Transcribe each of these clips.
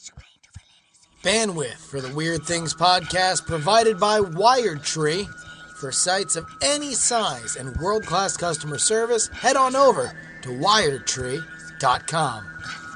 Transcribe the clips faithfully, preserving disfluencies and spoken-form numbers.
Bandwidth for the Weird Things podcast provided by WiredTree. For sites of any size and world-class customer service, head on over to wired tree dot com.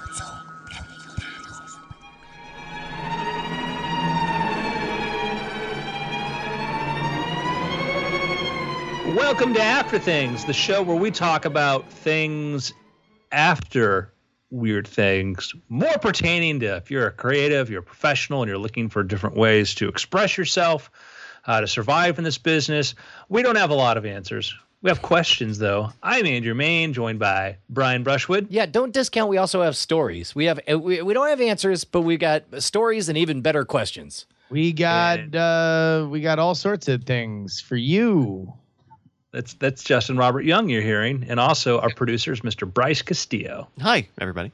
Welcome to After Things, the show where we talk about things after weird things, more pertaining to if you're a creative, you're a professional, and you're looking for different ways to express yourself, uh, to survive in this business. We don't have a lot of answers. We have questions, though. I'm Andrew Main, joined by Brian Brushwood. Yeah, don't discount. We also have stories. We have we, we don't have answers, but we got stories and even better questions. We got uh, we got all sorts of things for you. That's that's Justin Robert Young you're hearing, and also our producers, Mister Bryce Castillo. Hi, everybody.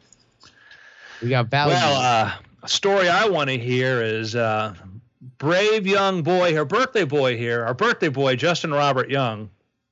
We got value. Well, uh, a story I want to hear is uh, brave young boy, her birthday boy here, our birthday boy, Justin Robert Young,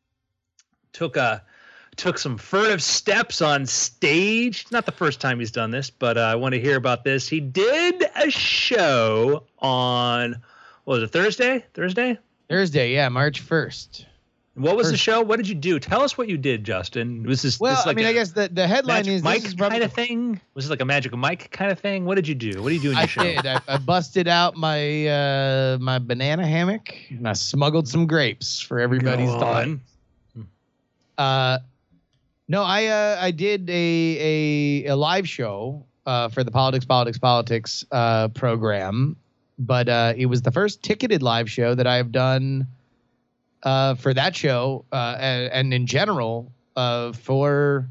took a took some furtive steps on stage. Not the first time he's done this, but uh, I want to hear about this. He did a show on, what was it, Thursday? Thursday? Thursday, yeah, March first. What was First. the show? What did you do? Tell us what you did, Justin. Was this, Well, this like I mean, a I guess the, the headline Magic is Mike this is probably kind of thing? Was it like a Magic Mike kind of thing? What did you do? What do you do in your I show? did. I, I busted out my uh, my banana hammock and I smuggled some grapes for everybody's Go time. on. Uh, no, I uh, I did a a, a live show uh, for the Politics, Politics, Politics uh, program, but uh, it was the first ticketed live show that I've done uh, for that show uh, and, and in general uh, for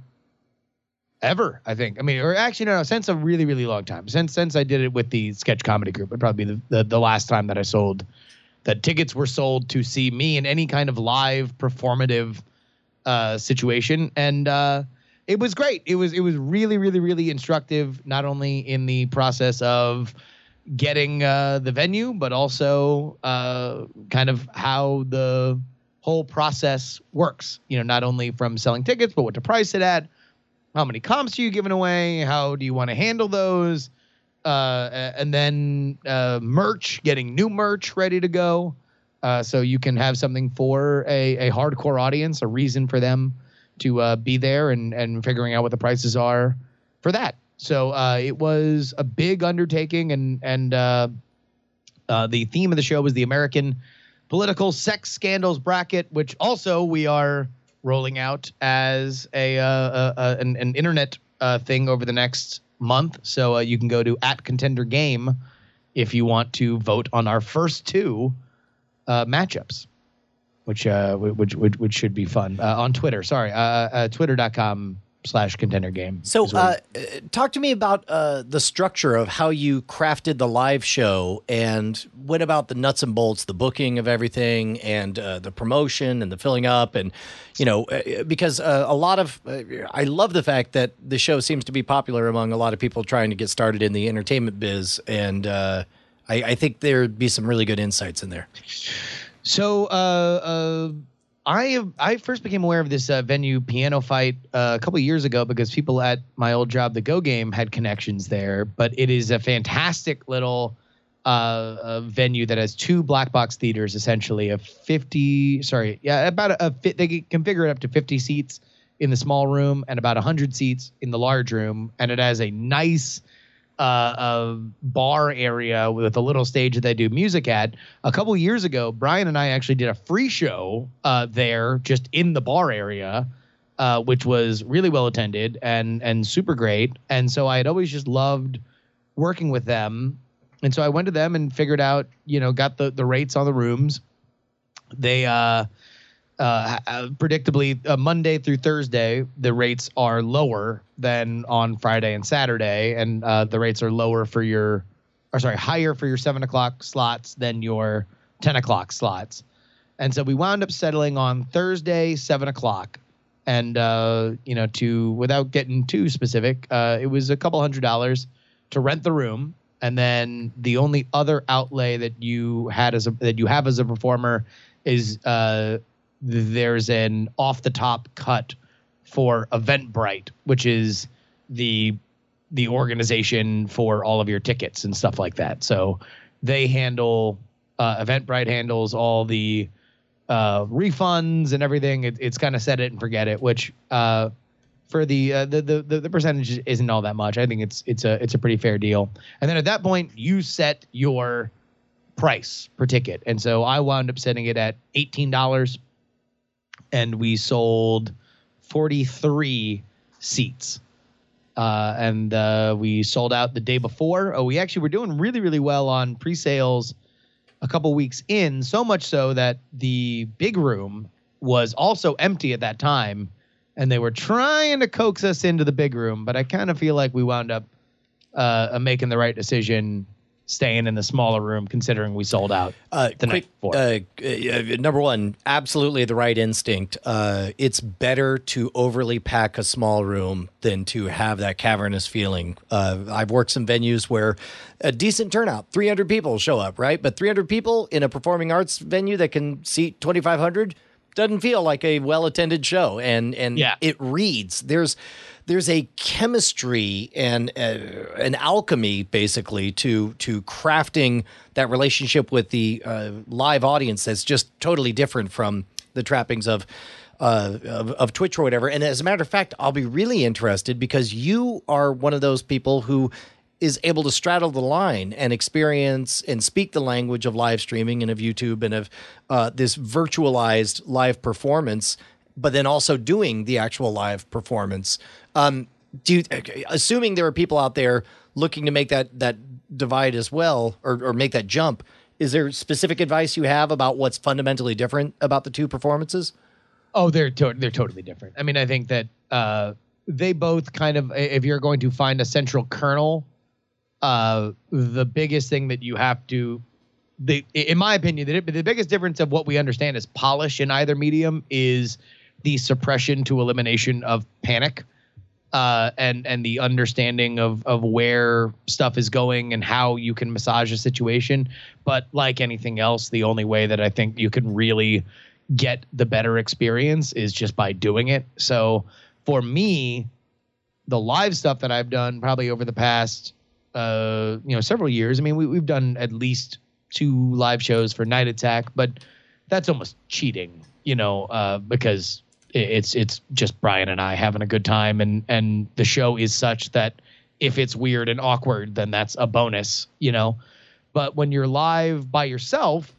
ever, I think. I mean, or actually, no, no, since a really, really long time. Since since I did it with the sketch comedy group, it'd probably be the, the, the last time that I sold, that tickets were sold to see me in any kind of live performative uh, situation. And uh, it was great. It was it was really, really, really instructive, not only in the process of getting uh, the venue, but also uh, kind of how the whole process works. You know, not only from selling tickets, but what to price it at. How many comps are you giving away? How do you want to handle those? Uh, and then uh, merch, getting new merch ready to go. Uh, so you can have something for a, a hardcore audience, a reason for them to uh, be there and, and figuring out what the prices are for that. So uh, it was a big undertaking, and and uh, uh, the theme of the show was the American Political Sex Scandals Bracket, which also we are rolling out as a, uh, uh, uh, an, an internet uh, thing over the next month. So uh, you can go to at Contender Game if you want to vote on our first two uh, matchups, which, uh, which which which should be fun uh, on Twitter. Sorry, uh, uh, twitter dot com slash Contender Game. So uh, talk to me about uh, the structure of how you crafted the live show, and what about the nuts and bolts, the booking of everything, and uh, the promotion and the filling up, and, you know, uh, because uh, a lot of, uh, I love the fact that the show seems to be popular among a lot of people trying to get started in the entertainment biz, and uh, I, I think there'd be some really good insights in there. So, uh, uh, I I first became aware of this uh, venue Piano Fight uh, a couple of years ago because people at my old job, the Go Game, had connections there. But it is a fantastic little uh, uh, venue that has two black box theaters, essentially a fifty. Sorry, yeah, about a, a fit. They can configure it up to fifty seats in the small room and about a hundred seats in the large room, and it has a nice Uh, a bar area with a little stage that they do music at. A couple years ago, Brian and I actually did a free show uh, there, just in the bar area, uh, which was really well attended and and super great. And so I had always just loved working with them. And so I went to them and figured out, you know, got the the rates on the rooms. They uh, uh, predictably uh, Monday through Thursday, the rates are lower than on Friday and Saturday, and uh, the rates are lower for your, or sorry, higher for your seven o'clock slots than your ten o'clock slots. And so we wound up settling on Thursday, seven o'clock. And, uh, you know, to, without getting too specific, uh, it was a couple hundred dollars to rent the room. And then the only other outlay that you had as a, that you have as a performer is, uh, there's an off the top cut for Eventbrite, which is the the organization for all of your tickets and stuff like that. So they handle uh, Eventbrite handles all the uh, refunds and everything. It, it's kind of set it and forget it, which uh, for the, uh, the the the percentage isn't all that much. I think it's it's a it's a pretty fair deal. And then at that point, you set your price per ticket. And so I wound up setting it at eighteen dollars, and we sold forty-three seats. Uh, and uh, we sold out the day before. Oh, we actually were doing really, really well on pre-sales a couple weeks in, so much so that the big room was also empty at that time, and they were trying to coax us into the big room. But I kind of feel like we wound up uh, making the right decision staying in the smaller room, considering we sold out uh, the quick, night before. Uh, uh, number one, absolutely the right instinct. Uh, it's better to overly pack a small room than to have that cavernous feeling. Uh, I've worked some venues where a decent turnout, three hundred people show up, right? But three hundred people in a performing arts venue that can seat twenty-five hundred doesn't feel like a well-attended show, and and yeah. it reads. There's there's a chemistry and uh, an alchemy, basically, to to crafting that relationship with the uh, live audience that's just totally different from the trappings of, uh, of of Twitch or whatever. And as a matter of fact, I'll be really interested because you are one of those people who is able to straddle the line and experience and speak the language of live streaming and of YouTube and of uh, this virtualized live performance, but then also doing the actual live performance. Um, do you, assuming there are people out there looking to make that that divide as well, or, or make that jump, is there specific advice you have about what's fundamentally different about the two performances? Oh, they're to- they're totally different. I mean, I think that uh, they both kind of, if you're going to find a central kernel, uh, the biggest thing that you have to, the in my opinion, the, the biggest difference of what we understand as polish in either medium is the suppression to elimination of panic. Uh, and and the understanding of of where stuff is going and how you can massage a situation. But like anything else, the only way that I think you can really get the better experience is just by doing it. So for me, the live stuff that I've done probably over the past uh, you know several years. I mean, we, we've done at least two live shows for Night Attack, but that's almost cheating, you know, uh, because It's it's just Brian and I having a good time, and and the show is such that if it's weird and awkward, then that's a bonus, you know. But when you're live by yourself,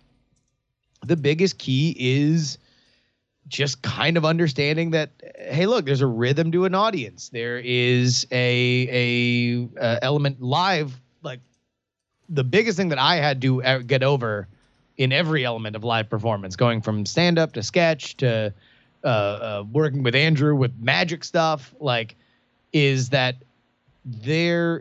the biggest key is just kind of understanding that, hey, look, there's a rhythm to an audience. There is a a uh, element live. Like the biggest thing that I had to get over in every element of live performance, going from stand up to sketch to Uh, uh, working with Andrew with magic stuff, like, is that there,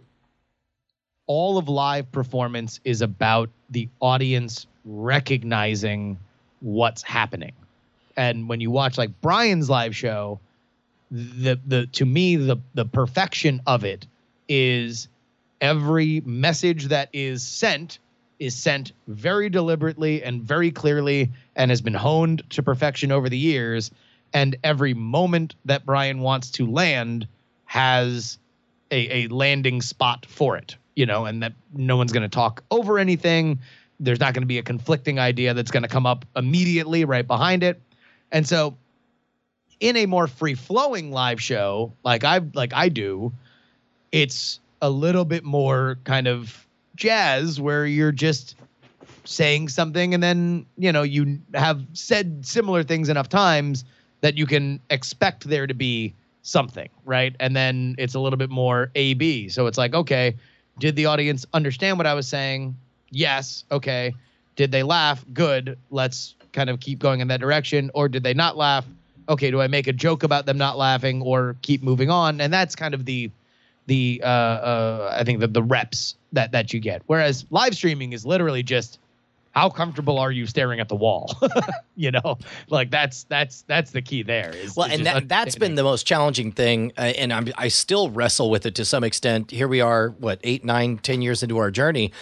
all of live performance is about the audience recognizing what's happening. And when you watch like Brian's live show, the the to me the the perfection of it is every message that is sent is sent very deliberately and very clearly and has been honed to perfection over the years. And every moment that Brian wants to land has a, a landing spot for it, you know, and that no one's going to talk over anything. There's not going to be a conflicting idea that's going to come up immediately right behind it. And so in a more free-flowing live show, like I like I do, it's a little bit more kind of jazz where you're just saying something and then, you know, you have said similar things enough times that you can expect there to be something, right? And then it's a little bit more A B. So it's like, okay, did the audience understand what I was saying? Yes. Okay. Did they laugh? Good. Let's kind of keep going in that direction. Or did they not laugh? Okay, do I make a joke about them not laughing or keep moving on? And that's kind of the, the uh, uh, I think the, the reps that, that you get. Whereas live streaming is literally just, how comfortable are you staring at the wall? You know, like that's that's that's the key there. Is, well, is and that, that's been the most challenging thing, uh, and I'm, I still wrestle with it to some extent. Here we are, what eight, nine, ten years into our journey.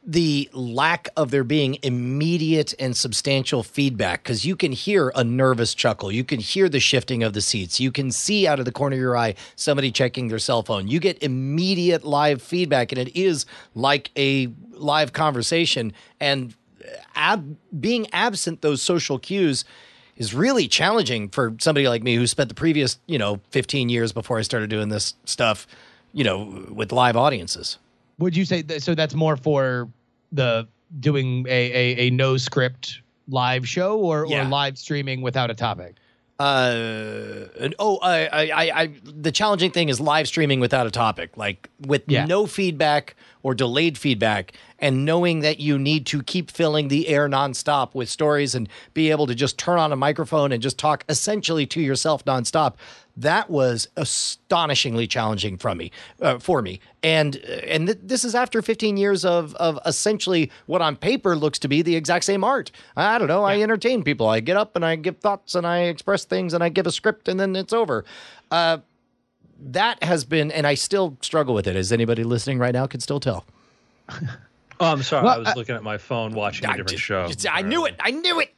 the lack of there being immediate and substantial feedback, because you can hear a nervous chuckle. You can hear the shifting of the seats. You can see out of the corner of your eye somebody checking their cell phone. You get immediate live feedback, and it is like a live conversation. And ab- being absent those social cues is really challenging for somebody like me who spent the previous, you know, fifteen years before I started doing this stuff, you know, with live audiences. Would you say that, so that's more for the doing a, a, a no script live show or, Yeah. or live streaming without a topic? Uh, and, oh, I, I, I, I, the challenging thing is live streaming without a topic, like with Yeah. no feedback or delayed feedback, and knowing that you need to keep filling the air nonstop with stories and be able to just turn on a microphone and just talk essentially to yourself nonstop. That was astonishingly challenging from me, uh, for me. And and th- this is after fifteen years of of essentially what on paper looks to be the exact same art. I don't know. I entertain people. I get up and I give thoughts and I express things and I give a script and then it's over. Uh, that has been, and I still struggle with it, as anybody listening right now can still tell. Oh, I'm sorry. Well, I was I- looking at my phone watching a I different just- show. just- I knew it. I knew it.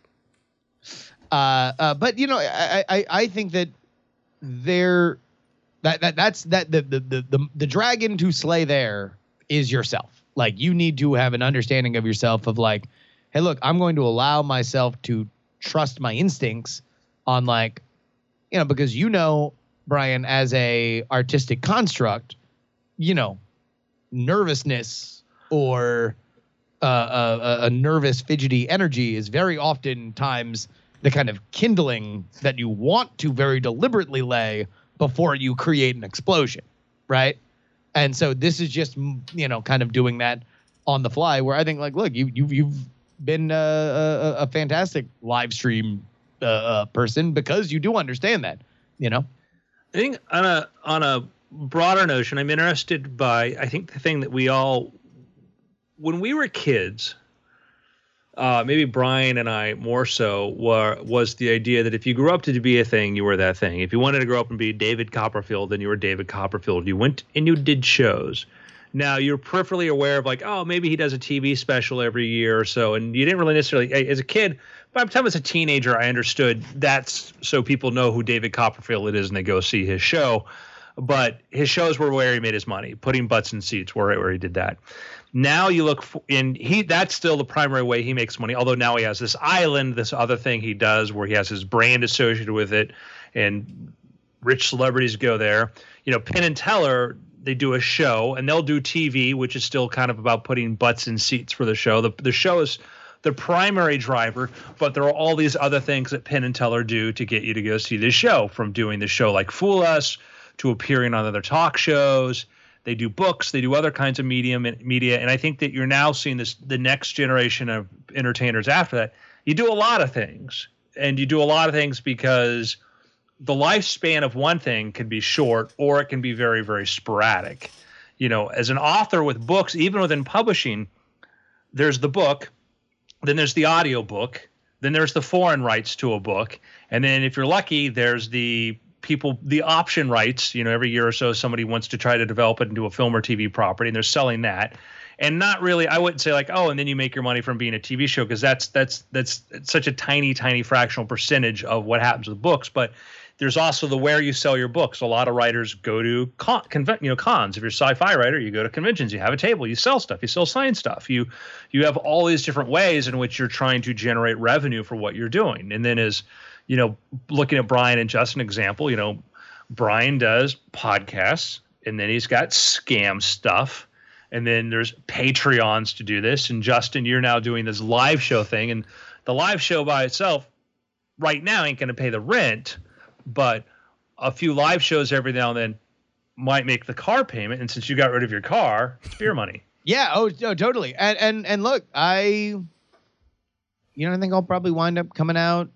Uh, uh, but you know, I, I, I think that there, that, that that's that the, the the the the dragon to slay there is yourself. Like you need to have an understanding of yourself of like, hey, look, I'm going to allow myself to trust my instincts on like, you know, because you know, Brian, as a artistic construct, you know, nervousness or uh, a, a nervous, fidgety energy is very often times the kind of kindling that you want to very deliberately lay before you create an explosion, right? And so this is just, you know, kind of doing that on the fly. Where I think, like, look, you you you've been a, a, a fantastic live stream uh, uh, person because you do understand that, you know. I think on a on a broader notion, I'm interested by, I think the thing that we all, when we were kids, uh, maybe Brian and I more so, were was the idea that if you grew up to be a thing, you were that thing. If you wanted to grow up and be David Copperfield, then you were David Copperfield. You went and you did shows. Now you're peripherally aware of like, oh, maybe he does a T V special every year or so, and you didn't really necessarily, as a kid. By the time I was a teenager, I understood that's so people know who David Copperfield is and they go see his show. But his shows were where he made his money, putting butts in seats where, where he did that. Now you look for, and he that's still the primary way he makes money, although now he has this island, this other thing he does where he has his brand associated with it, and rich celebrities go there. You know, Penn and Teller, they do a show, and they'll do T V, which is still kind of about putting butts in seats for the show. The, the show is the primary driver, but there are all these other things that Penn and Teller do to get you to go see the show, from doing the show like Fool Us to appearing on other talk shows. They do books, they do other kinds of medium and media. And I think that you're now seeing this, the next generation of entertainers after that. You do a lot of things, and you do a lot of things because the lifespan of one thing can be short, or it can be very, very sporadic. You know, as an author with books, even within publishing, there's the book, then there's the audio book, then there's the foreign rights to a book. And then if you're lucky, there's the people, the option rights. You know, every year or so, somebody wants to try to develop it into a film or T V property, and they're selling that. And not really, I wouldn't say like, oh, and then you make your money from being a T V show, because that's that's that's such a tiny, tiny fractional percentage of what happens with books. But there's also the where you sell your books. A lot of writers go to con, conven, you know, cons. If you're a sci-fi writer, you go to conventions. You have a table. You sell stuff. You sell science stuff. You you have all these different ways in which you're trying to generate revenue for what you're doing. And then as, you know, looking at Brian and Justin example, you know, Brian does podcasts, and then he's got scam stuff. And then there's Patreons to do this. And Justin, you're now doing this live show thing. And the live show by itself right now ain't going to pay the rent, but a few live shows every now and then might make the car payment. And since you got rid of your car, it's beer money. Yeah. Oh, oh, totally. And, and, and look, I, you know, I think I'll probably wind up coming out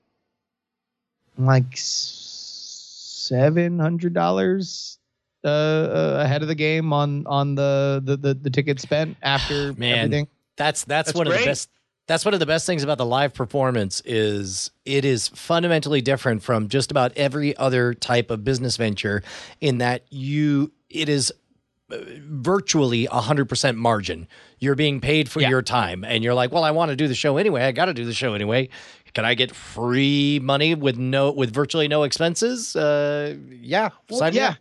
like seven hundred dollars uh, uh, ahead of the game on, on the, the, the, the ticket spent after Man, everything. That's, that's That's one great. of the best. That's one of the best things about the live performance is it is fundamentally different from just about every other type of business venture in that you, it is virtually one hundred percent margin. You're being paid for Yeah. your time, and you're like, well, I want to do the show anyway. I got to do the show anyway. Can I get free money with no with virtually no expenses? Uh, yeah, Well, sign me yeah. up.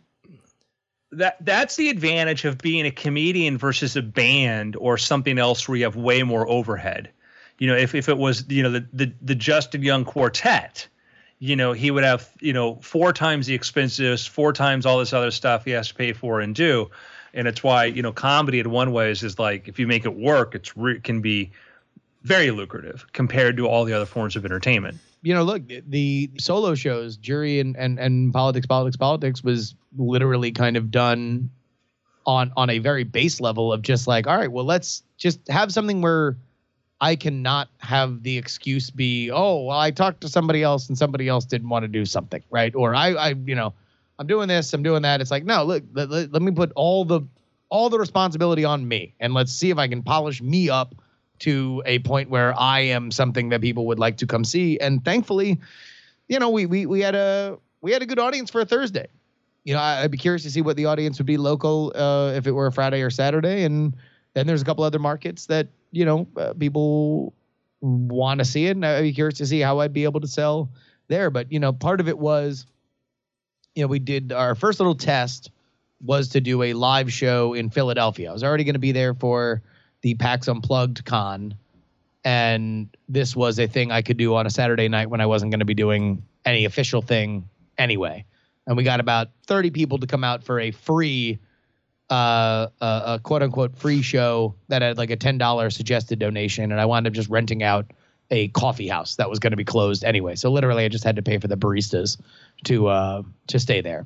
That that's the advantage of being a comedian versus a band or something else where you have way more overhead. You know, if, if it was, you know, the, the, the Justin Young Quartet, you know, he would have, you know, four times the expenses, four times all this other stuff he has to pay for and do. And it's why, you know, comedy in one way is, is like, if you make it work, it's re- can be very lucrative compared to all the other forms of entertainment. You know, look, the solo shows, Jury and, and, and Politics, Politics, Politics was literally kind of done on on a very base level of just like, all right, well, let's just have something where I cannot have the excuse be, oh, well, I talked to somebody else and somebody else didn't want to do something, right? Or I, I you know, I'm doing this, I'm doing that. It's like, no, look, let, let, let me put all the all the responsibility on me, and let's see if I can polish me up to a point where I am something that people would like to come see. And thankfully, you know, we we we had a we had a good audience for a Thursday. You know, I, I'd be curious to see what the audience would be local uh, if it were a Friday or Saturday. And then there's a couple other markets that, you know, uh, people want to see it. And I'd be curious to see how I'd be able to sell there. But, you know, part of it was, you know, we did our first little test was to do a live show in Philadelphia. I was already going to be there for the PAX Unplugged con, and this was a thing I could do on a Saturday night when I wasn't going to be doing any official thing anyway. And we got about thirty people to come out for a free, uh, uh, a quote unquote free show that had like a ten dollars suggested donation, and I wound up just renting out a coffee house that was going to be closed anyway. So literally, I just had to pay for the baristas to uh, to stay there.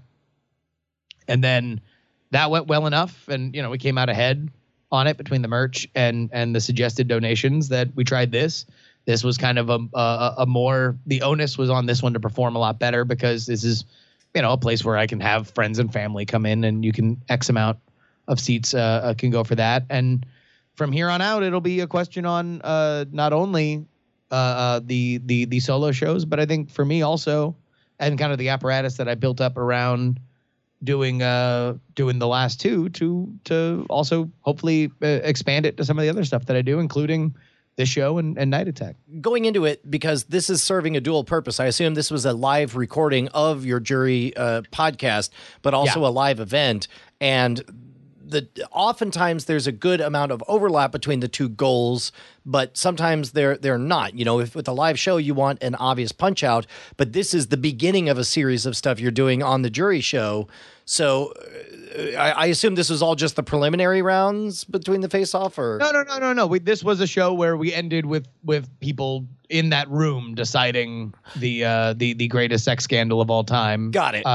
And then that went well enough, and you know we came out ahead on it between the merch and and the suggested donations that we tried this. This was kind of a, a a more, the onus was on this one to perform a lot better because this is, you know, a place where I can have friends and family come in, and you can X amount of seats uh, uh, can go for that. And from here on out, it'll be a question on uh, not only uh, uh, the the the solo shows, but I think for me also, and kind of the apparatus that I built up around doing uh doing the last two to to also hopefully uh, expand it to some of the other stuff that I do, including this show and, and Night Attack. Going into it, because this is serving a dual purpose, I assume this was a live recording of your Jury uh, podcast, but also Yeah. a live event. And the oftentimes there's a good amount of overlap between the two goals, but sometimes they're they're not. You know, if with a live show you want an obvious punch out, but this is the beginning of a series of stuff you're doing on the Jury show. So uh, I, I assume this was all just the preliminary rounds between the face-off, or No, no, no, no, no. We, this was a show where we ended with with people in that room deciding the uh, the the greatest sex scandal of all time. Got it. Uh,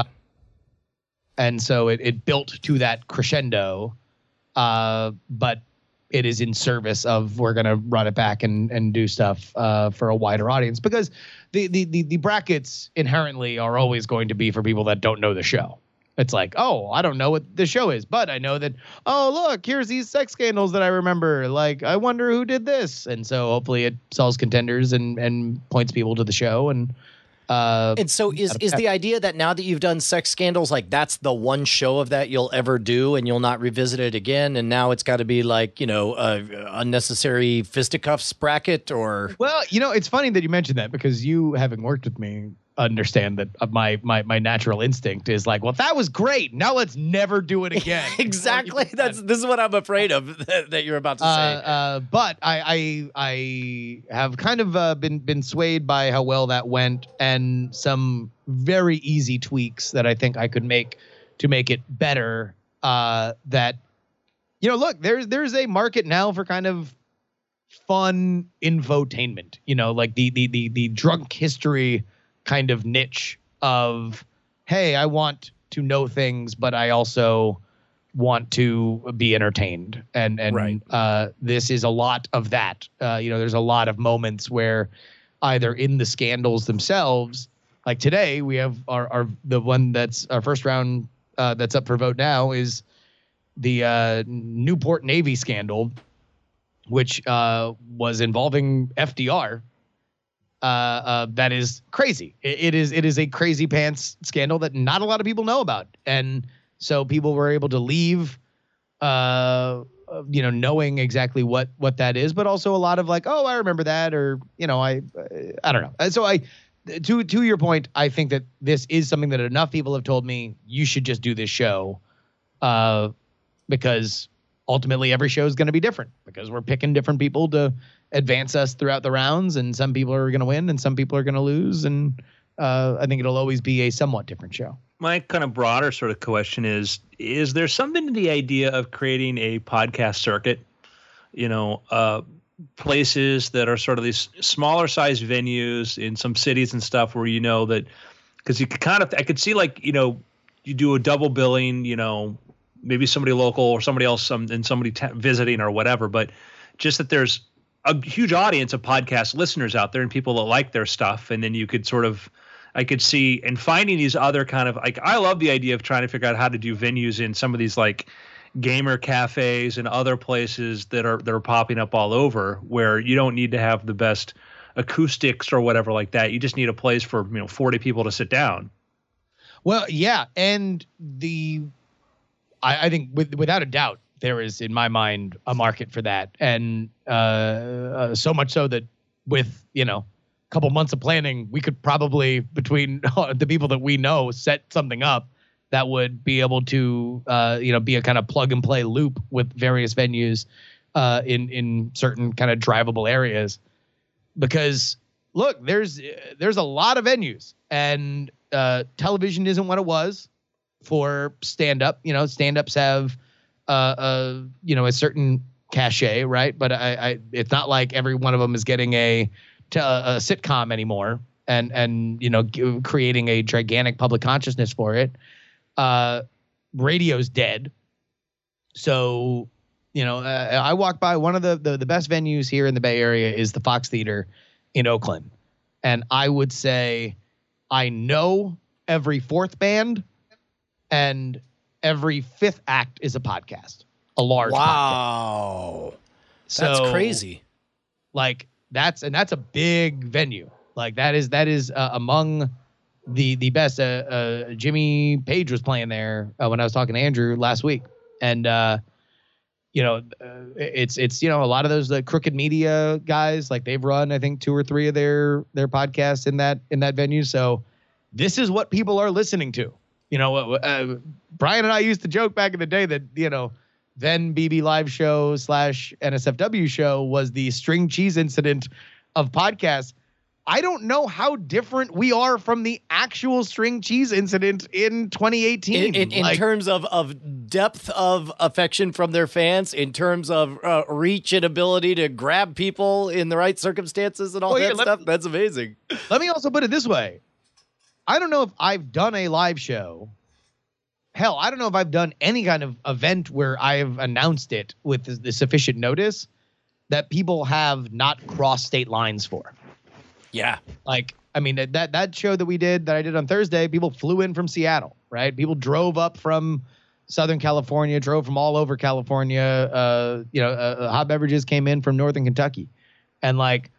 and so it, it built to that crescendo, uh, but it is in service of we're going to run it back and, and do stuff uh, for a wider audience, because the, the, the, the brackets inherently are always going to be for people that don't know the show. It's like, oh, I don't know what the show is, but I know that, oh, look, here's these sex scandals that I remember. Like, I wonder who did this. And so hopefully it sells contenders and, and points people to the show. And Uh, And so is is the idea that now that you've done sex scandals, like that's the one show of that you'll ever do and you'll not revisit it again, and now it's got to be like, you know, uh, unnecessary fisticuffs bracket? Or well, you know, it's funny that you mentioned that, because you, having worked with me, understand that uh, my my my natural instinct is like, well, that was great. Now let's never do it again. exactly. That's this is what I'm afraid of that, that you're about to Uh, say. uh, but I, I I have kind of uh, been been swayed by how well that went, and some very easy tweaks that I think I could make to make it better. Uh, that, you know, look, there's there's a market now for kind of fun infotainment. You know, like the the the the drunk history kind of niche of, hey, I want to know things, but I also want to be entertained. And, and, Right. uh, this is a lot of that. Uh, you know, there's a lot of moments where either in the scandals themselves, like today we have our, our, the one that's our first round, uh, that's up for vote now is the, uh, Newport Navy scandal, which, uh, was involving F D R. Uh, uh, that is crazy. It, it is it is a crazy pants scandal that not a lot of people know about, and so people were able to leave uh, you know, knowing exactly what what that is, but also a lot of like, oh, I remember that, or you know, I I don't know. And so I, to to your point, I think that this is something that enough people have told me you should just do this show, uh, because ultimately every show is going to be different because we're picking different people to advance us throughout the rounds, and some people are going to win and some people are going to lose, and uh, I think it'll always be a somewhat different show. My kind of broader sort of question is, is there something to the idea of creating a podcast circuit, you know, uh, places that are sort of these smaller size venues in some cities and stuff where, you know, that because you could kind of, I could see like, you know, you do a double billing, you know, maybe somebody local or somebody else some, and somebody t- visiting or whatever, but just that there's a huge audience of podcast listeners out there and people that like their stuff. And then you could sort of, I could see and finding these other kind of like, I love the idea of trying to figure out how to do venues in some of these like gamer cafes and other places that are, that are popping up all over where you don't need to have the best acoustics or whatever like that. You just need a place for, you know, forty people to sit down. Well, yeah. And the, I, I think with, without a doubt, there is in my mind a market for that. And uh, uh, so much so that with, you know, couple months of planning, we could probably, between the people that we know, set something up that would be able to, uh, you know, be a kind of plug and play loop with various venues uh, in in certain kind of drivable areas. Because look, there's there's a lot of venues, and uh, television isn't what it was for stand up. You know, stand ups have uh, uh, you know, a certain cachet, right? But I, I, it's not like every one of them is getting a to a, a sitcom anymore, and and you know, g- creating a gigantic public consciousness for it. Uh, radio's dead, so you know, uh, I walk by one of the, the the best venues here in the Bay Area is the Fox Theater in Oakland, and I would say I know every fourth band, and every fifth act is a podcast, a large wow. podcast. That's So, crazy. Like. That's and that's a big venue. Like that is that is uh, among the the best. Uh, uh, Jimmy Page was playing there uh, when I was talking to Andrew last week, and uh, you know, uh, it's it's you know a lot of those uh, Crooked Media guys, like they've run I think two or three of their their podcasts in that in that venue. So this is what people are listening to. You know, uh, Brian and I used to joke back in the day that you know. Then B B Live Show slash N S F W show was the string cheese incident of podcasts. I don't know how different we are from the actual string cheese incident in twenty eighteen. In, in, like, in terms of, of depth of affection from their fans, in terms of uh, reach and ability to grab people in the right circumstances and all well, that yeah, let, stuff, that's amazing. Let me also put it this way. I don't know if I've done a live show. Hell, I don't know if I've done any kind of event where I've announced it with the, the sufficient notice that people have not crossed state lines for. Yeah. Like, I mean, that that show that we did, that I did on Thursday, people flew in from Seattle, right? People drove up from Southern California, drove from all over California. Uh, you know, uh, Hot Beverages came in from Northern Kentucky. And, like,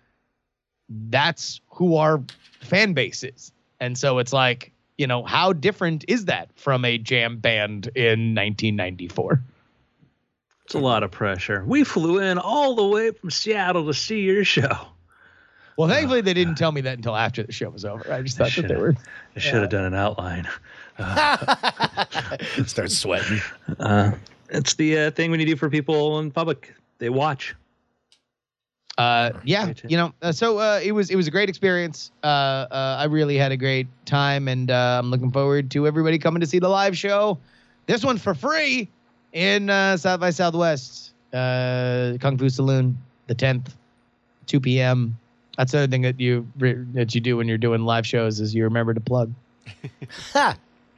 that's who our fan base is. And so it's like, you know, how different is that from a jam band in nineteen ninety-four? It's a lot of pressure. We flew in all the way from Seattle to see your show. Well, thankfully, they didn't tell me that until after the show was over. I just thought that they were. I should have yeah. done an outline. Uh, Start sweating. Uh, it's the uh, thing when you do for people in public. They watch. Uh, yeah, you know, uh, so uh, it was it was a great experience. Uh, uh, I really had a great time, and uh, I'm looking forward to everybody coming to see the live show. This one's for free in uh, South by Southwest, uh, Kung Fu Saloon, the tenth, two p.m. That's the other thing that you that you do when you're doing live shows is you remember to plug. Ha!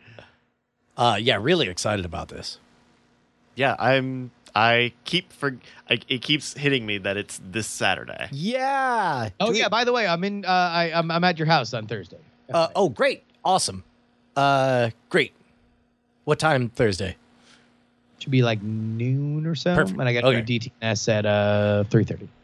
Uh, yeah, really excited about this. Yeah, I'm. I keep for I, it keeps hitting me that it's this Saturday. Yeah. Oh Do we- yeah. By the way, I'm in. Uh, I I'm, I'm at your house on Thursday. Uh, oh, great. Awesome. Uh, great. What time Thursday? Should be like noon or so. Perfect. And I got Okay. your D T S at uh three thirty.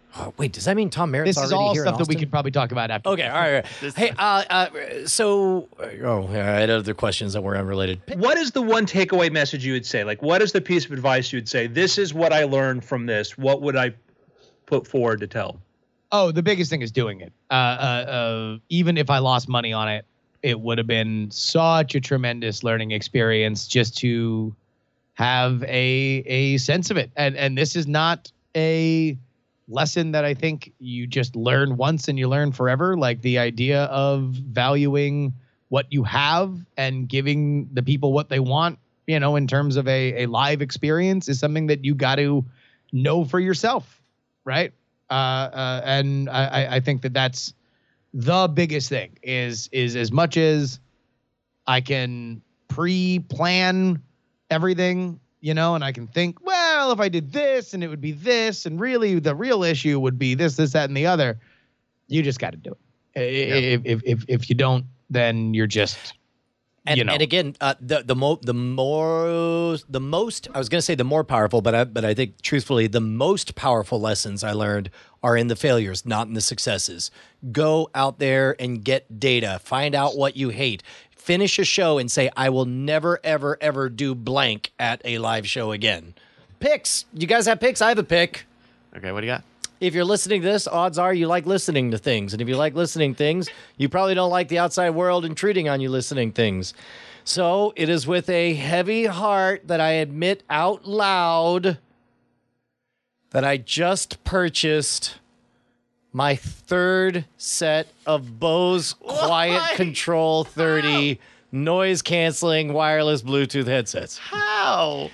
Oh, wait, does that mean Tom Merritt's This is already all here in stuff that we Austin? could probably talk about after. Okay, all right. All right. Hey, uh, uh, so, oh, yeah, I had other questions that were unrelated. What is the one takeaway message you would say? Like, what is the piece of advice you would say? This is what I learned from this. What would I put forward to tell? Oh, the biggest thing is doing it. Uh, uh, uh, even if I lost money on it, it would have been such a tremendous learning experience just to have a a sense of it. And and this is not a lesson that I think you just learn once and you learn forever. Like the idea of valuing what you have and giving the people what they want, you know, in terms of a, a live experience is something that you got to know for yourself. Right. Uh, uh, and I, I think that that's the biggest thing is, is as much as I can pre-plan everything, you know, and I can think, well, if I did this and it would be this, and really the real issue would be this, this, that, and the other. You just got to do it. If, if, if, if you don't, then you're just, And, you know. and again, uh, the the mo the more the most I was going to say the more powerful, but I but I think truthfully the most powerful lessons I learned are in the failures, not in the successes. Go out there and get data. Find out what you hate. Finish a show and say, I will never, ever, ever do blank at a live show again. Picks. You guys have picks? I have a pick. Okay, what do you got? If you're listening to this, odds are you like listening to things. And if you like listening to things, you probably don't like the outside world intruding on you listening things. So it is with a heavy heart that I admit out loud that I just purchased my third set of Bose Quiet Control thirty noise canceling wireless Bluetooth headsets. How?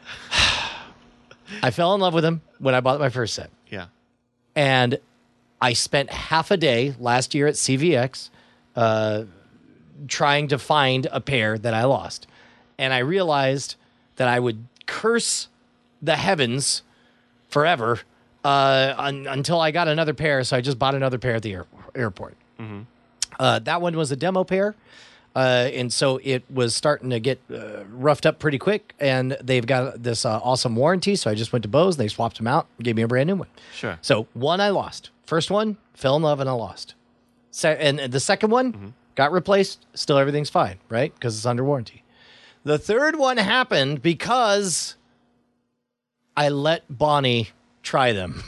I fell in love with them when I bought my first set. Yeah. And I spent half a day last year at C V X uh, trying to find a pair that I lost. And I realized that I would curse the heavens forever uh, un until I got another pair. So I just bought another pair at the air airport. Mm-hmm. uh, that one was a demo pair. Uh, and so it was starting to get uh, roughed up pretty quick, and they've got this uh, awesome warranty. So I just went to Bose, they swapped them out, gave me a brand new one. Sure. So one I lost. First one, fell in love and I lost. Se and the second one Mm-hmm. got replaced. Still everything's fine, right? Because it's under warranty. The third one happened because I let Bonnie try them.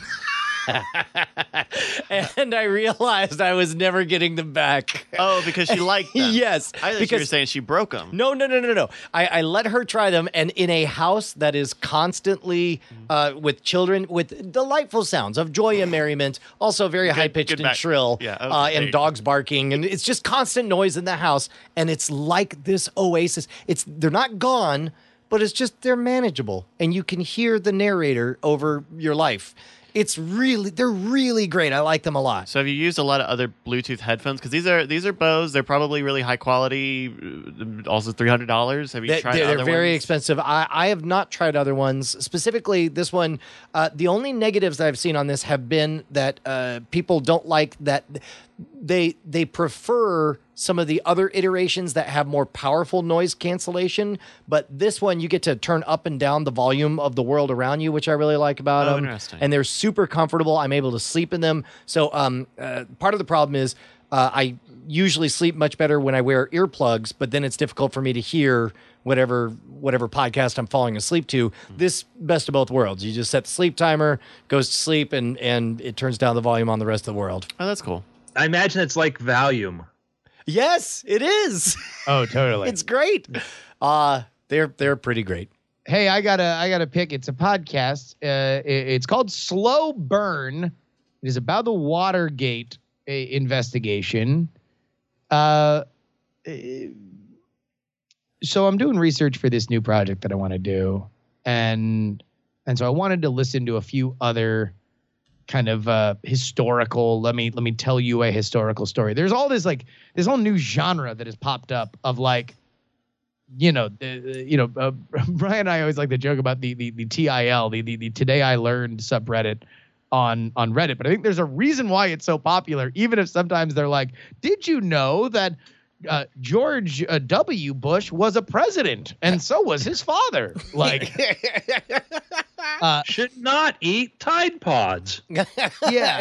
And I realized I was never getting them back. Oh, because she liked them. Yes. I thought because you were saying she broke them. No, no, no, no, no. I, I let her try them, and in a house that is constantly uh, with children with delightful sounds of joy and merriment, also very high pitched good and back- shrill, yeah, okay, uh, there you and go. dogs barking, and it's just constant noise in the house. And it's like this oasis. It's they're not gone, but it's just they're manageable, and you can hear the narrator over your life. It's really, they're really great. I like them a lot. So have you used a lot of other Bluetooth headphones? Because these are these are Bose. They're probably really high quality. uh, Also three hundred dollars. Have you They, tried they're other very ones? expensive. I, I have not tried other ones. Specifically, this one, uh, the only negatives that I've seen on this have been that uh, people don't like that they they prefer some of the other iterations that have more powerful noise cancellation. But this one, you get to turn up and down the volume of the world around you, which I really like about Oh, them. interesting. And they're super comfortable. I'm able to sleep in them. So um, uh, part of the problem is uh, I usually sleep much better when I wear earplugs, but then it's difficult for me to hear whatever whatever podcast I'm falling asleep to. This best of both worlds. You just set the sleep timer, goes to sleep, and and it turns down the volume on the rest of the world. Oh, that's cool. I imagine it's like Valium. Yes, it is. Oh, totally. It's great. Uh they're they're pretty great. Hey, I got a I got a pick. It's a podcast. Uh, it- it's called Slow Burn. It is about the Watergate uh, investigation. Uh, eh, so I'm doing research for this new project that I want to do, and and so I wanted to listen to a few other kind of uh, historical. Let me let me tell you a historical story. There's all this like this whole new genre that has popped up of like. You know, uh, you know, uh, Brian and I always like to joke about the the, the T I L, the, the the Today I Learned subreddit on on Reddit. But I think there's a reason why it's so popular, even if sometimes they're like, "Did you know that uh, George uh, W. Bush was a president, and so was his father. Like, uh, Should not eat Tide Pods. yeah.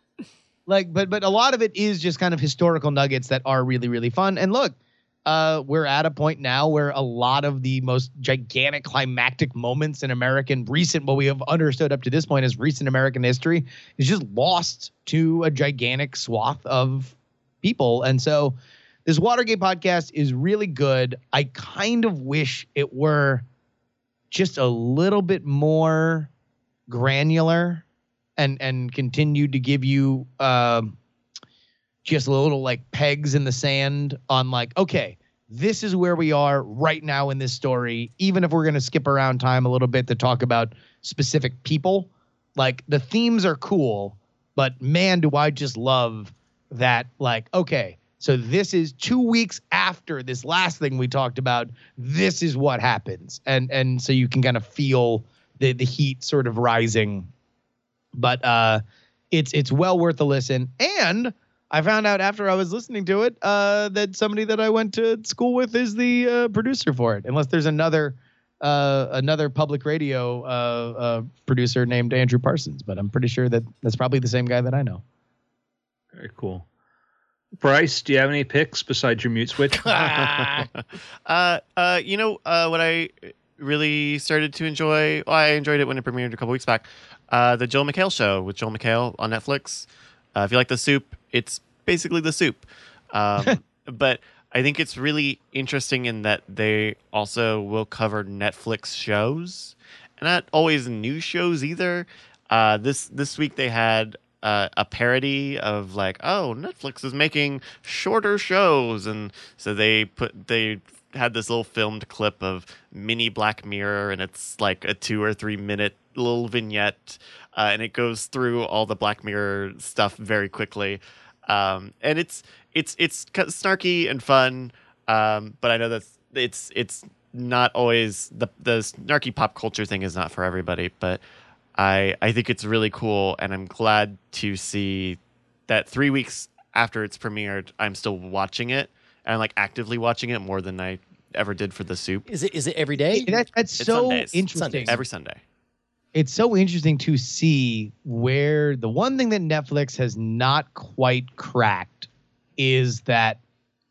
Like, but but a lot of it is just kind of historical nuggets that are really, really fun. And look, uh, we're at a point now where a lot of the most gigantic climactic moments in American recent, what we have understood up to this point as recent American history, is just lost to a gigantic swath of people. And so this Watergate podcast is really good. I kind of wish it were just a little bit more granular and and continued to give you um, just a little like pegs in the sand on like, okay, this is where we are right now in this story. Even if we're going to skip around time a little bit to talk about specific people, like the themes are cool, but man, do I just love that. Like, okay, so this is two weeks after this last thing we talked about. This is what happens. And and so you can kind of feel the the heat sort of rising. But uh, it's it's well worth a listen. And I found out after I was listening to it uh, that somebody that I went to school with is the uh, producer for it. Unless there's another uh, another public radio uh, uh, producer named Andrew Parsons. But I'm pretty sure that that's probably the same guy that I know. Very cool. Bryce, do you have any picks besides your mute switch? uh, uh, you know, uh, what I really started to enjoy, well, I enjoyed it when it premiered a couple weeks back, uh, the Joel McHale show with Joel McHale on Netflix. Uh, if you like The Soup, it's basically The Soup. Um, but I think it's really interesting in that they also will cover Netflix shows, and not always new shows either. Uh, this this week they had uh, a parody of like, oh, Netflix is making shorter shows, and so they put they had this little filmed clip of mini Black Mirror, and it's like a two or three minute little vignette, uh, and it goes through all the Black Mirror stuff very quickly, um, and it's it's it's snarky and fun, um, but I know that's it's it's not always the the snarky pop culture thing is not for everybody, but I I think it's really cool, and I'm glad to see that three weeks after it's premiered, I'm still watching it, and I'm like actively watching it more than I ever did for The Soup. Is it is it every day? That, that's It's so Sundays. interesting. Sundays. Every Sunday. It's so interesting to see where the one thing that Netflix has not quite cracked is that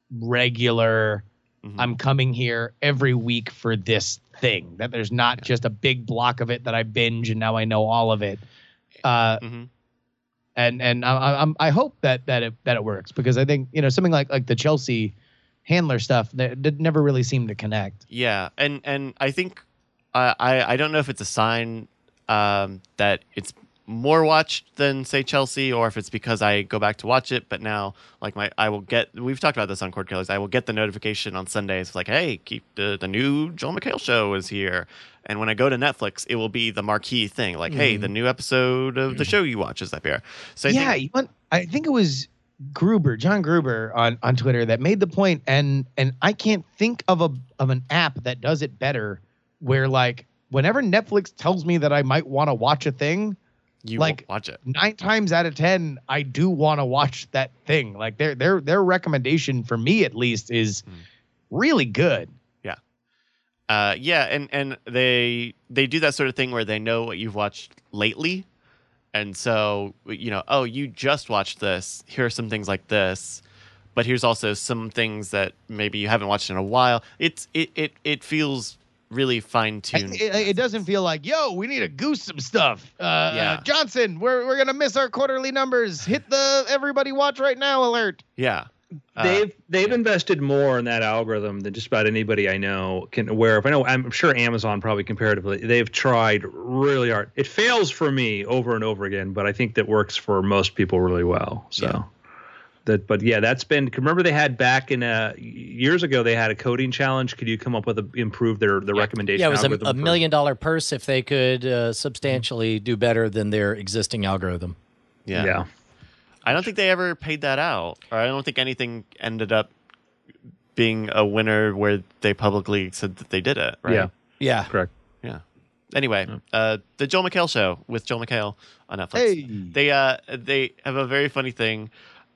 regular, Mm-hmm. I'm coming here every week for this thing, that there's not Yeah. just a big block of it that I binge and now I know all of it. Uh, Mm-hmm. and and I, I'm I hope that that it that it works, because I think, you know, something like like the Chelsea Handler stuff that, that never really seemed to connect. Yeah, and and I think uh, I I don't know if it's a sign um, that it's more watched than say Chelsea, or if it's because I go back to watch it. But now, like my I will get we've talked about this on Cord Killers. I will get the notification on Sundays like, hey, keep the the new Joel McHale show is here. And when I go to Netflix, it will be the marquee thing, like, hey, the new episode of the show you watch is up here. So I yeah, think, you want, I think it was Gruber, John Gruber on, on Twitter that made the point, and and I can't think of a of an app that does it better, where like whenever Netflix tells me that I might want to watch a thing, you like, will watch it. nine times out of ten, I do want to watch that thing. Like their their their recommendation for me at least is Mm. really good. Uh, yeah, and, and they they do that sort of thing where they know what you've watched lately, and so, you know, oh, you just watched this. Here are some things like this, but here's also some things that maybe you haven't watched in a while. It's it it it feels really fine tuned. It, it doesn't feel like, yo, we need to goose some stuff. Uh, Yeah. uh, Johnson, we're we're gonna miss our quarterly numbers. Hit the everybody watch right now alert. Yeah, uh, They've they've invested more in that algorithm than just about anybody I know can aware of. I know I'm sure Amazon probably comparatively they've tried really hard. It fails for me over and over again, but I think that works for most people really well. So Yeah. that, but yeah, that's been. Remember they had back in uh, years ago they had a coding challenge. Could you come up with a improve their the recommendation? Yeah, it was a, algorithm a for- million dollar purse if they could uh, substantially do better than their existing algorithm. yeah, yeah. I don't think they ever paid that out, or I don't think anything ended up being a winner where they publicly said that they did it. Right? Yeah. Yeah. Correct. Yeah. Anyway, uh, the Joel McHale show with Joel McHale on Netflix. Hey. They uh they have a very funny thing.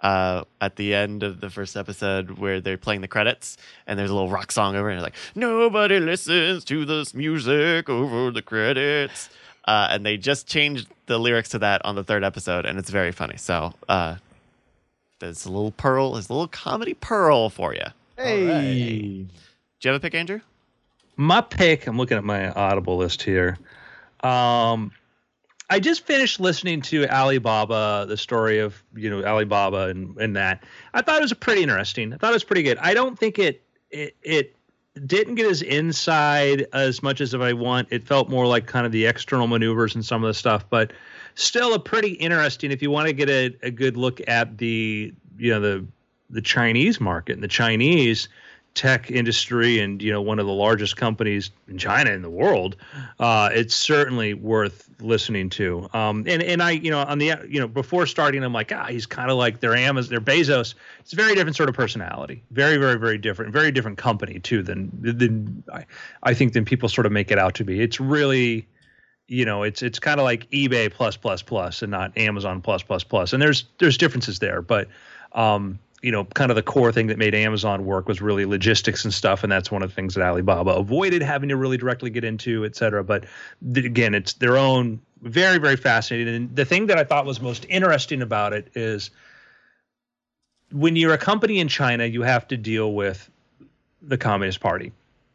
uh, at the end of the first episode where they're playing the credits and there's a little rock song over it. And it's like, nobody listens to this music over the credits. Uh, and they just changed the lyrics to that on the third episode, and it's very funny. So uh, there's a little pearl, there's a little comedy pearl for you. Hey. Right. Do you have a pick, Andrew? My pick, I'm looking at my Audible list here. Um, I just finished listening to Alibaba, the story of, you know, Alibaba and, and that. I thought it was pretty interesting. I thought it was pretty good. I don't think it it it didn't get as inside as much as if I want. It felt more like kind of the external maneuvers and some of the stuff, but still a pretty interesting, if you want to get a, a good look at the, you know, the the Chinese market and the Chinese tech industry and, you know, one of the largest companies in China in the world, uh, it's certainly worth listening to. Um, and, and I, you know, on the, you know, before starting, I'm like, ah, he's kind of like their Amazon, their Bezos. It's a very different sort of personality. Very, very, very different, very different company too than, than I, I think than people sort of make it out to be. It's really, you know, it's, it's kind of like eBay plus, plus, plus, and not Amazon plus, plus, plus. And there's, there's differences there, but, um, you know, kind of the core thing that made Amazon work was really logistics and stuff. And that's one of the things that Alibaba avoided having to really directly get into, et cetera. But th- again, it's their own very, very fascinating. And the thing that I thought was most interesting about it is when you're a company in China, you have to deal with the Communist Party.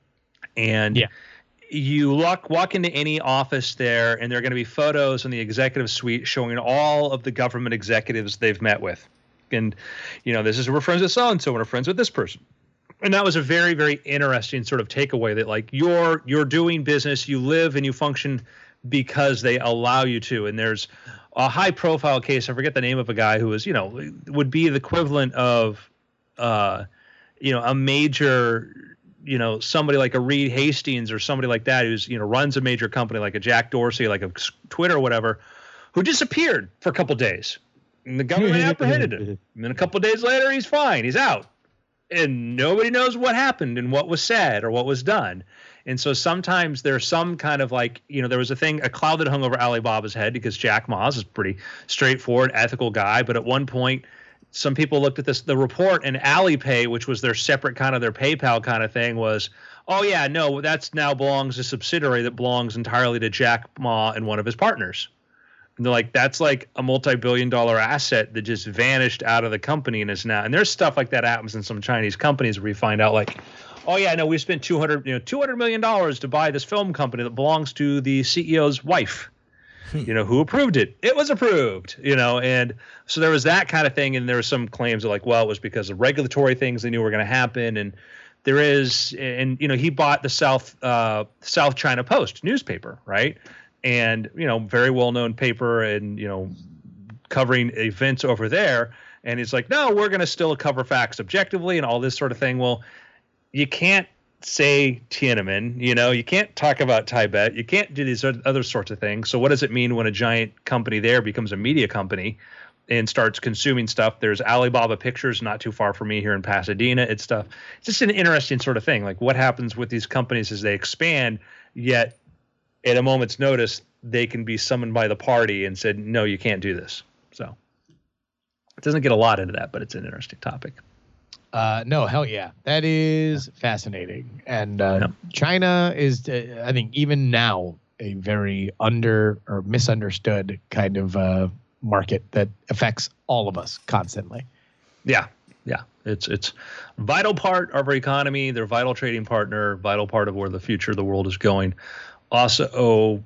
And yeah. you walk, walk into any office there, and there are going to be photos in the executive suite showing all of the government executives they've met with. And, you know, this is we're friends with so-and-so, and we're friends with this person. And that was a very, very interesting sort of takeaway that, like, you're you're doing business, you live and you function because they allow you to. And there's a high-profile case, I forget the name of a guy who was, you know, would be the equivalent of, uh, you know, a major, you know, somebody like a Reed Hastings or somebody like that who's, you know, runs a major company like a Jack Dorsey, like a Twitter or whatever, who disappeared for a couple of days. And the government apprehended him. And then a couple of days later, he's fine. He's out. And nobody knows what happened and what was said or what was done. And so sometimes there's some kind of like, you know, there was a thing, a cloud that hung over Alibaba's head because Jack Ma is a pretty straightforward, ethical guy. But at one point, some people looked at this, the report, and Alipay, which was their separate kind of their PayPal kind of thing, was, oh, yeah, no, that's now belongs to a subsidiary that belongs entirely to Jack Ma and one of his partners. And they're like, that's like a multi-billion dollar asset that just vanished out of the company and is now. And there's stuff like that happens in some Chinese companies where you find out like, oh yeah, no, we spent two hundred, you know, two hundred million dollars to buy this film company that belongs to the C E O's wife. You know, who approved it? It was approved, you know, and so there was that kind of thing. And there were some claims of like, well, it was because of regulatory things they knew were going to happen. And there is, and, you know, he bought the South, uh, South China Post newspaper, right? And, you know, very well-known paper and, you know, covering events over there. And he's like, no, we're going to still cover facts objectively and all this sort of thing. Well, you can't say Tiananmen, you know, you can't talk about Tibet. You can't do these other sorts of things. So what does it mean when a giant company there becomes a media company and starts consuming stuff? There's Alibaba Pictures not too far from me here in Pasadena. It's stuff. It's just an interesting sort of thing. Like what happens with these companies as they expand, yet at a moment's notice, they can be summoned by the party and said, no, you can't do this. So it doesn't get a lot into that, but it's an interesting topic. Uh, no, hell yeah. That is yeah. fascinating. And uh, yeah. China is, uh, I think, even now, a very under or misunderstood kind of uh, market that affects all of us constantly. Yeah. Yeah. It's it's a vital part of our economy. They're a vital trading partner, vital part of where the future of the world is going. Also, oh,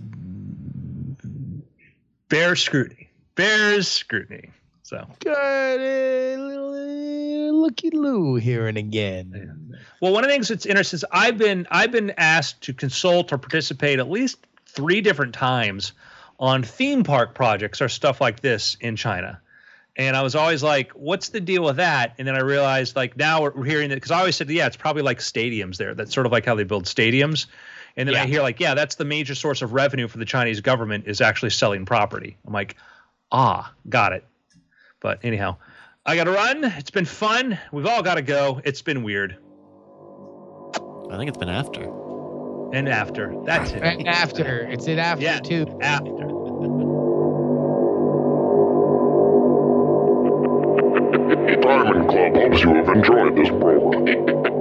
bear scrutiny, bears scrutiny. So good, looky Lou here and again. Well, one of the things that's interesting is I've been I've been asked to consult or participate at least three different times on theme park projects or stuff like this in China. And I was always like, what's the deal with that? And then I realized, like, now we're hearing that, because I always said, yeah, it's probably like stadiums there. That's sort of like how they build stadiums. And then yeah. I hear like, yeah, that's the major source of revenue for the Chinese government is actually selling property. I'm like, ah, got it. But anyhow, I got to run. It's been fun. We've all got to go. It's been weird. I think it's been after. And after. That's it. And after. It's it after, yeah, too. After. Diamond Club hopes you have enjoyed this program.